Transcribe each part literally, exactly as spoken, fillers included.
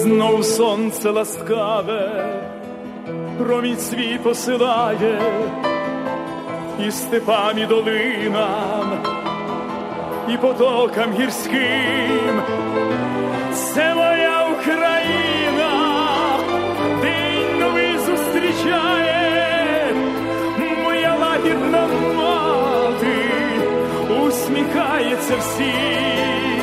Знов сонце ласкаве промінь свій посилає і степам, і долинам, і потокам гірським. Це моя Україна, день новий зустрічає, моя лагідна мати усміхається всім.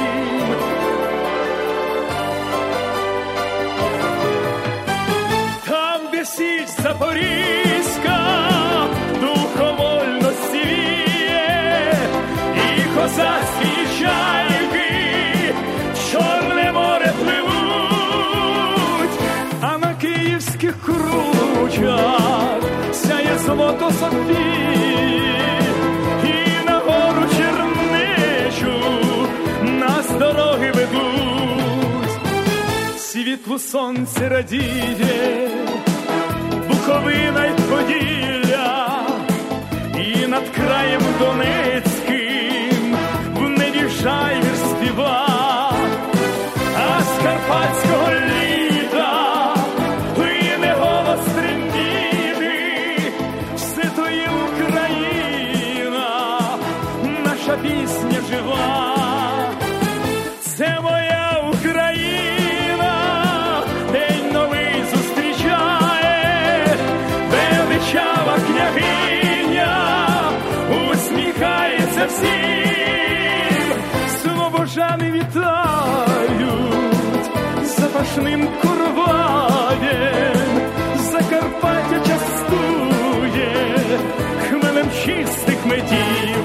Там, де Січ Запорізька духом вольності віє, і козацькі чайки в Чорне море пливуть, а на київських кручах сяє золото Софії, і на гору Чернечу нас дороги ведуть. Світлу сонце радіє Буковина й Поділля, і над краєм Донецьким в небі жайвір співа, а з карпатського літа лине голос трембіти. Все то є Україна, наша пісня жива. Це моя Україна, день новий зустрічає, величава княгиня усміхається всім. Слобожани вітають запашним короваєм, Закарпаття частує хмелем чистих медів.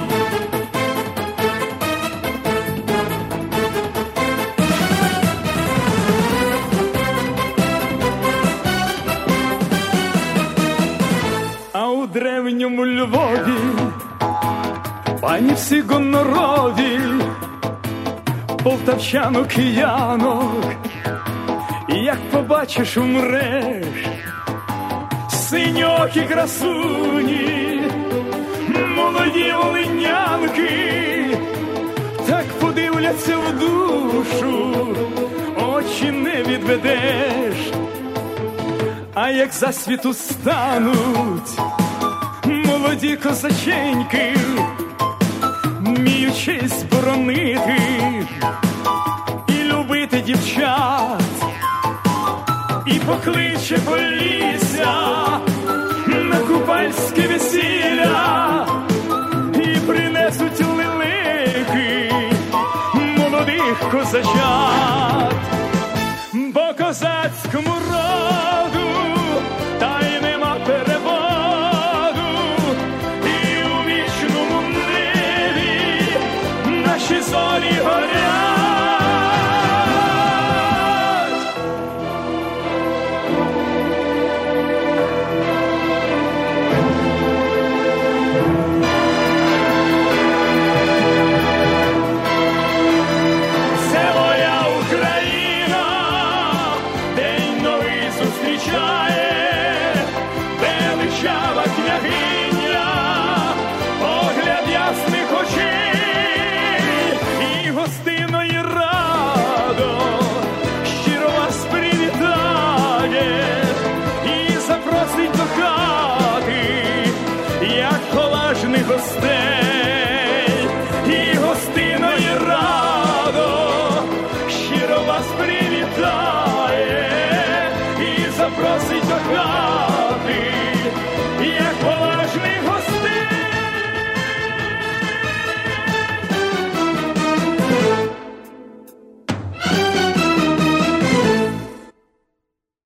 А у древньому Львові пані всі гонорові, полтавчанок, киянок, як побачиш, умреш. Синьокі красуні, молоді волинянки, так подивляться в душу, очі не відведеш. А як засвіту стануть молоді козаченьки, вміють честь боронити і любити дівчат, і покличе Полісся на купальське весілля, і принесуть лелеки молодих козачат. Бо козацькому роду та й нема переводу, і у вічному небі наші зорі горять. Це моя Україна, день новий зустрічає, величава княгиня, погляд ясних очей і гостинно і радо щиро вас привітає і запросить до хати, як поважних гостей.